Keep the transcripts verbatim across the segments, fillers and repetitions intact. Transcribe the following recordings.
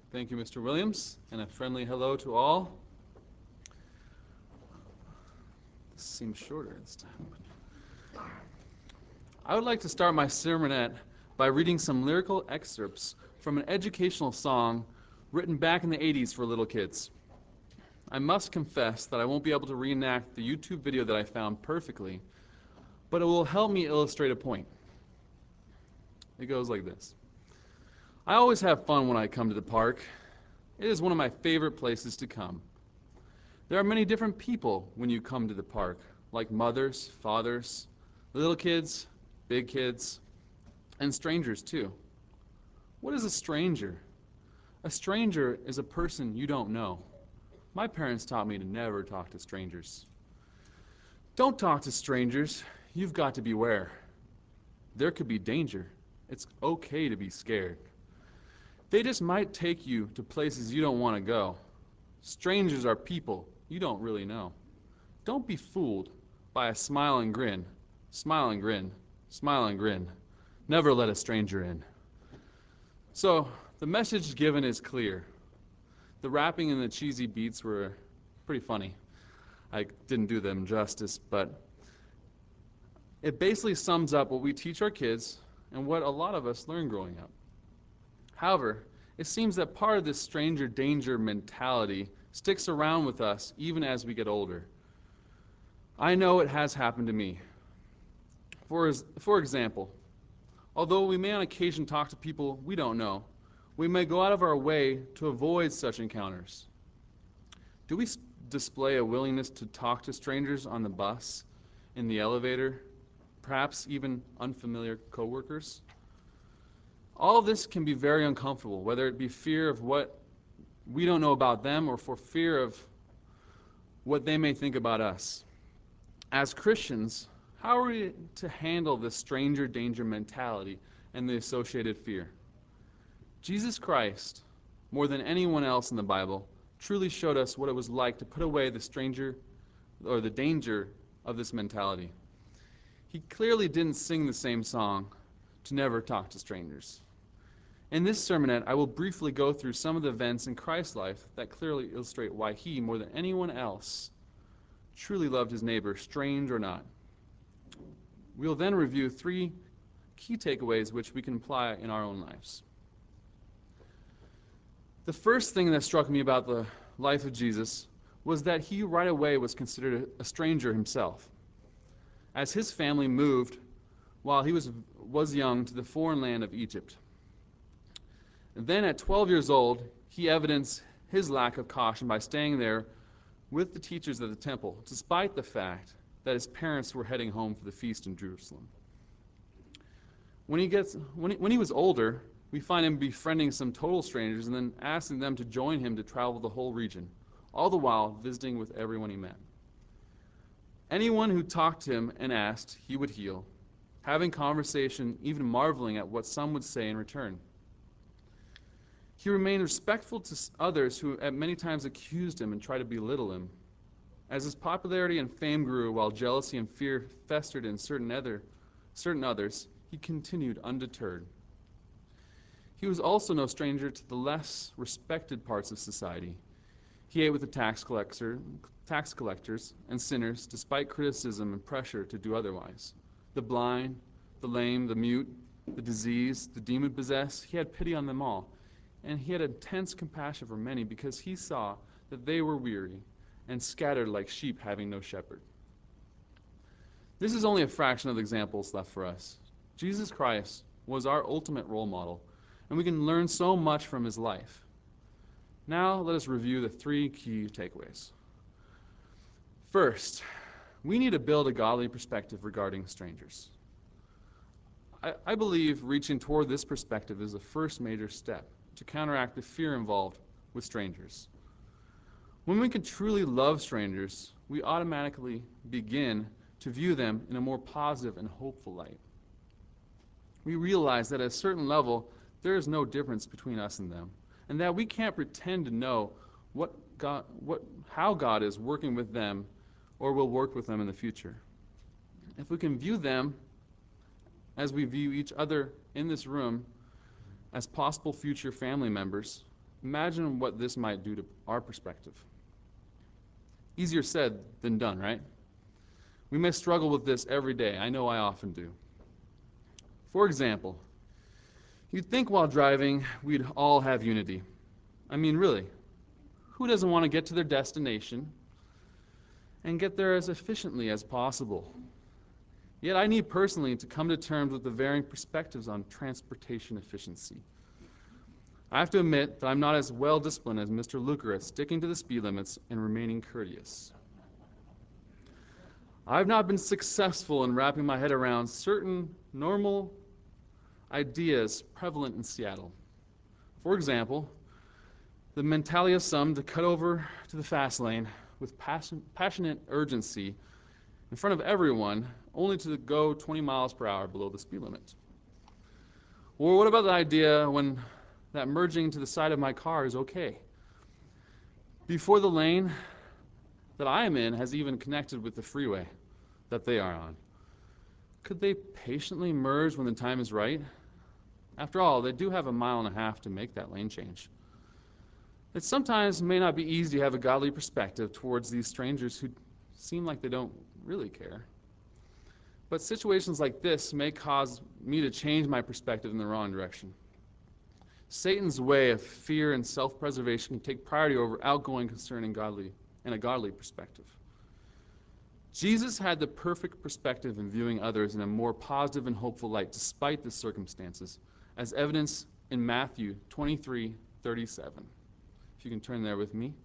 Thank you, Mister Williams, and a friendly hello to all. This seems shorter this time. I would like to start my sermonette by reading some lyrical excerpts from an educational song written back in the eighties for little kids. I must confess that I won't be able to reenact the YouTube video that I found perfectly, but it will help me illustrate a point. It goes like this. I always have fun when I come to the park. It is one of my favorite places to come. There are many different people when you come to the park, like mothers, fathers, little kids, big kids, and strangers too. What is a stranger? A stranger is a person you don't know. My parents taught me to never talk to strangers. Don't talk to strangers. You've got to beware. There could be danger. It's okay to be scared. They just might take you to places you don't want to go. Strangers are people you don't really know. Don't be fooled by a smile and grin. Smile and grin. Smile and grin. Never let a stranger in. So, the message given is clear. The rapping and the cheesy beats were pretty funny. I didn't do them justice, but it basically sums up what we teach our kids and what a lot of us learn growing up. However, it seems that part of this stranger danger mentality sticks around with us even as we get older. I know it has happened to me. For, for example, although we may on occasion talk to people we don't know, we may go out of our way to avoid such encounters. Do we display a willingness to talk to strangers on the bus, in the elevator, perhaps even unfamiliar coworkers? All of this can be very uncomfortable, whether it be fear of what we don't know about them or for fear of what they may think about us. As Christians, how are we to handle this stranger danger mentality and the associated fear? Jesus Christ, more than anyone else in the Bible, truly showed us what it was like to put away the stranger or the danger of this mentality. He clearly didn't sing the same song, to never talk to strangers. In this sermonette, I will briefly go through some of the events in Christ's life that clearly illustrate why he, more than anyone else, truly loved his neighbor, strange or not. We will then review three key takeaways which we can apply in our own lives. The first thing that struck me about the life of Jesus was that he right away was considered a stranger himself. As his family moved while he was, was young to the foreign land of Egypt. And then at twelve years old, he evidenced his lack of caution by staying there with the teachers of the temple, despite the fact that his parents were heading home for the feast in Jerusalem. When he, gets, when he, when he was older, we find him befriending some total strangers and then asking them to join him to travel the whole region, all the while visiting with everyone he met. Anyone who talked to him and asked, he would heal, having conversation, even marveling at what some would say in return. He remained respectful to others who at many times accused him and tried to belittle him. As his popularity and fame grew while jealousy and fear festered in certain, other, certain others, he continued undeterred. He was also no stranger to the less respected parts of society. He ate with the tax collector, tax collectors and sinners despite criticism and pressure to do otherwise. The blind, the lame, the mute, the diseased, the demon-possessed, he had pity on them all. And he had intense compassion for many because he saw that they were weary and scattered like sheep having no shepherd. This is only a fraction of the examples left for us. Jesus Christ was our ultimate role model, and we can learn so much from his life. Now let us review the three key takeaways. First, we need to build a godly perspective regarding strangers. I, I believe reaching toward this perspective is the first major step to counteract the fear involved with strangers. When we can truly love strangers, we automatically begin to view them in a more positive and hopeful light. We realize that at a certain level, there is no difference between us and them, and that we can't pretend to know what God, what, how God is working with them or will work with them in the future. If we can view them as we view each other in this room as possible future family members, Imagine what this might do to our perspective. Easier said than done, right? We may struggle with this every day. I know I often do. For example, you'd think while driving we'd all have unity. I mean, really, who doesn't want to get to their destination and get there as efficiently as possible? Yet I need personally to come to terms with the varying perspectives on transportation efficiency. I have to admit that I'm not as well disciplined as Mister Luker at sticking to the speed limits and remaining courteous. I've not been successful in wrapping my head around certain normal ideas prevalent in Seattle. For example, the mentality of some to cut over to the fast lane with passion, passionate urgency in front of everyone, only to go twenty miles per hour below the speed limit. Or what about the idea when that merging to the side of my car is okay, before the lane that I am in has even connected with the freeway that they are on? Could they patiently merge when the time is right? After all, they do have a mile and a half to make that lane change. It sometimes may not be easy to have a godly perspective towards these strangers who seem like they don't really care. But situations like this may cause me to change my perspective in the wrong direction. Satan's way of fear and self-preservation can take priority over outgoing concern and godly and a godly perspective. Jesus had the perfect perspective in viewing others in a more positive and hopeful light despite the circumstances, as evidenced in Matthew twenty-three thirty-seven. If you can turn there with me.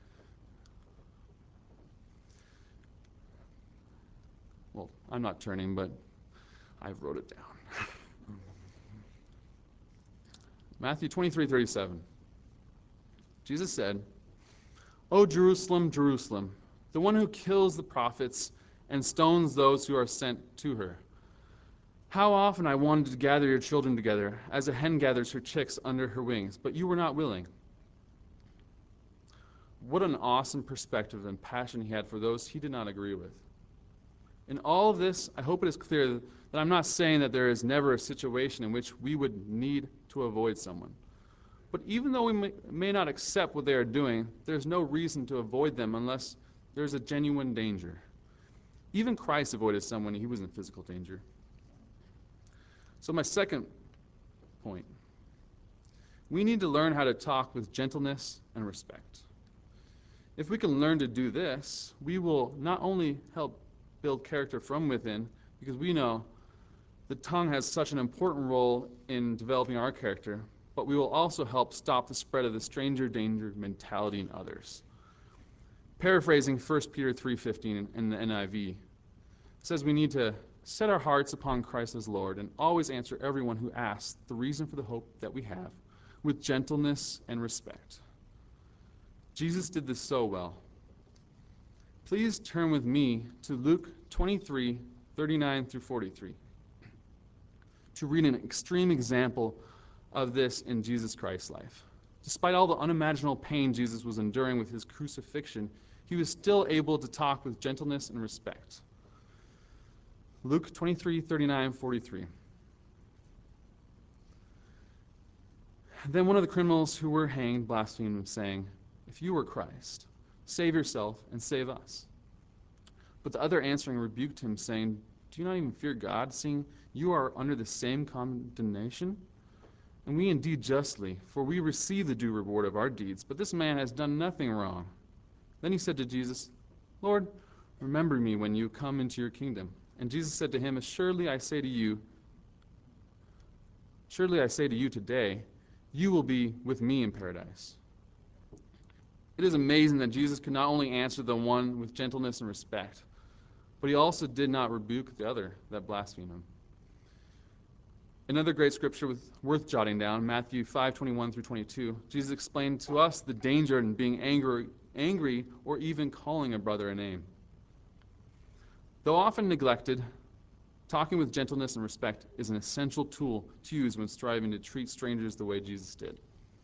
Well, I'm not turning, but I wrote it down. Matthew twenty-three thirty-seven. Jesus said, "O Jerusalem, Jerusalem, the one who kills the prophets and stones those who are sent to her. How often I wanted to gather your children together, as a hen gathers her chicks under her wings, but you were not willing." What an awesome perspective and passion he had for those he did not agree with. In all of this, I hope it is clear that I'm not saying that there is never a situation in which we would need to avoid someone. But even though we may, may not accept what they are doing, there's no reason to avoid them unless there's a genuine danger. Even Christ avoided someone he was in physical danger. So my second point, we need to learn how to talk with gentleness and respect. If we can learn to do this, we will not only help build character from within, because we know the tongue has such an important role in developing our character, but we will also help stop the spread of the stranger danger mentality in others. Paraphrasing First Peter three fifteen in the N I V, it says we need to set our hearts upon Christ as Lord and always answer everyone who asks the reason for the hope that we have with gentleness and respect. Jesus did this so well. Please turn with me to Luke twenty-three thirty-nine through forty-three to read an extreme example of this in Jesus Christ's life. Despite all the unimaginable pain Jesus was enduring with his crucifixion, he was still able to talk with gentleness and respect. Luke twenty-three thirty-nine forty-three. Then one of the criminals who were hanged blasphemed him, saying, "If you were Christ, save yourself and save us." But the other answering rebuked him, saying, "Do you not even fear God, seeing you are under the same condemnation? And we indeed justly, for we receive the due reward of our deeds, but this man has done nothing wrong." Then he said to Jesus, "Lord, remember me when you come into your kingdom." And Jesus said to him, Assuredly I say to you, surely I say to you today, you will be with me in paradise. It is amazing that Jesus could not only answer the one with gentleness and respect, but he also did not rebuke the other that blasphemed him. Another great scripture with, worth jotting down, Matthew five twenty-one through twenty-two, Jesus explained to us the danger in being angry, angry or even calling a brother a name. Though often neglected, talking with gentleness and respect is an essential tool to use when striving to treat strangers the way Jesus did.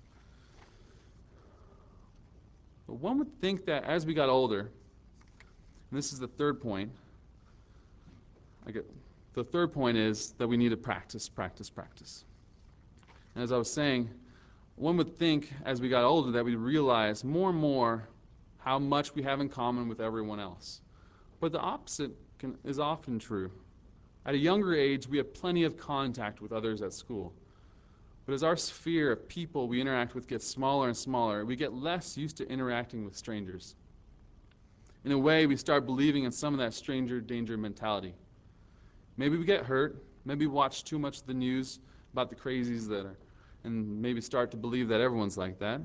But one would think that as we got older, and this is the third point, I get, the third point is that we need to practice, practice, practice. And as I was saying, One would think as we got older that we'd realize more and more how much we have in common with everyone else. But the opposite can, is often true. At a younger age, we have plenty of contact with others at school. But as our sphere of people we interact with gets smaller and smaller, we get less used to interacting with strangers. In a way, we start believing in some of that stranger danger mentality. Maybe we get hurt, maybe we watch too much of the news about the crazies that are, and maybe start to believe that everyone's like that.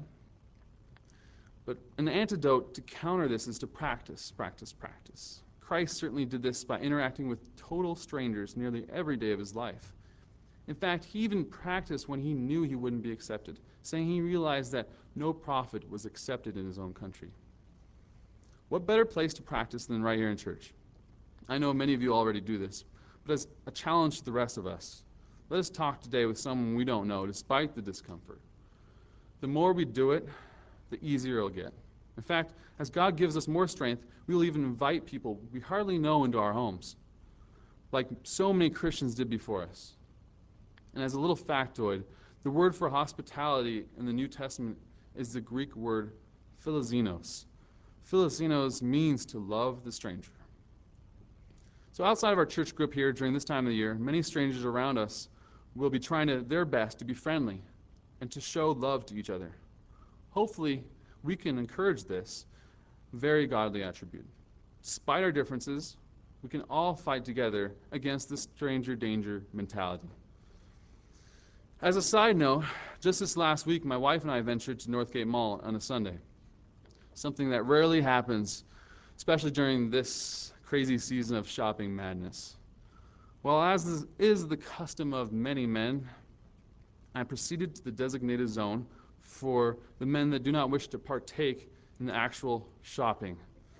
But an antidote to counter this is to practice, practice, practice. Christ certainly did this by interacting with total strangers nearly every day of his life. In fact, he even practiced when he knew he wouldn't be accepted, saying he realized that no prophet was accepted in his own country. What better place to practice than right here in church? I know many of you already do this, but as a challenge to the rest of us, let us talk today with someone we don't know, despite the discomfort. The more we do it, the easier it'll get. In fact, as God gives us more strength, we will even invite people we hardly know into our homes, like so many Christians did before us. And as a little factoid, the word for hospitality in the New Testament is the Greek word philoxenos. Philoxenos means to love the stranger. So outside of our church group here during this time of the year, many strangers around us will be trying to, their best to be friendly and to show love to each other. Hopefully, we can encourage this very godly attribute. Despite our differences, we can all fight together against the stranger danger mentality. As a side note, just this last week, my wife and I ventured to Northgate Mall on a Sunday, something that rarely happens, especially during this crazy season of shopping madness. Well, as is the custom of many men, I proceeded to the designated zone for the men that do not wish to partake in the actual shopping.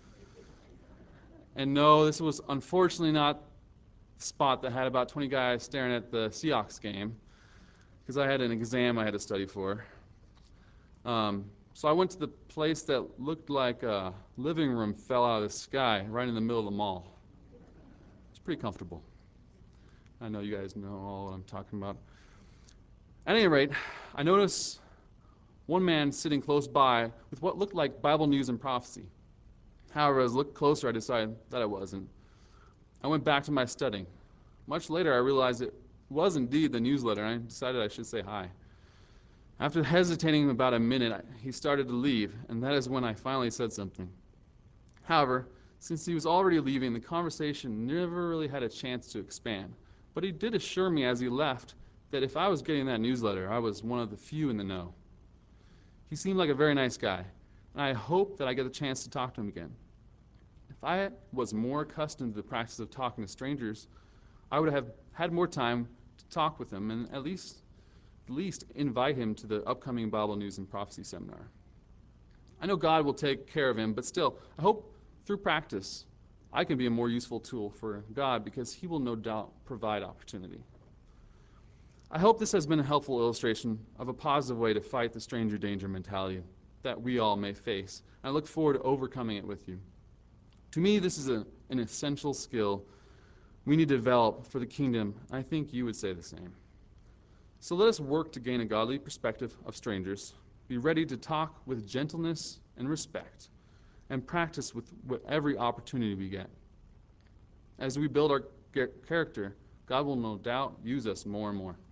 And no, this was unfortunately not the spot that had about twenty guys staring at the Seahawks game, because I had an exam I had to study for. Um, so I went to the place that looked like a living room fell out of the sky right in the middle of the mall. It's pretty comfortable. I know you guys know all what I'm talking about. At any rate, I noticed one man sitting close by with what looked like Bible news and prophecy. However, as I looked closer, I decided that it wasn't. I went back to my studying. Much later, I realized it was indeed the newsletter, and I decided I should say hi. After hesitating about a minute, he started to leave, and that is when I finally said something. However, since he was already leaving, the conversation never really had a chance to expand. But he did assure me as he left that if I was getting that newsletter, I was one of the few in the know. He seemed like a very nice guy, and I hope that I get a chance to talk to him again. If I was more accustomed to the practice of talking to strangers, I would have had more time to talk with him and at least, at least invite him to the upcoming Bible News and Prophecy seminar. I know God will take care of him, but still, I hope through practice I can be a more useful tool for God because he will no doubt provide opportunity. I hope this has been a helpful illustration of a positive way to fight the stranger danger mentality that we all may face. I look forward to overcoming it with you. To me, this is a, an essential skill we need to develop for the kingdom. I think you would say the same. So let us work to gain a godly perspective of strangers, be ready to talk with gentleness and respect, and practice with every opportunity we get. As we build our character, God will no doubt use us more and more.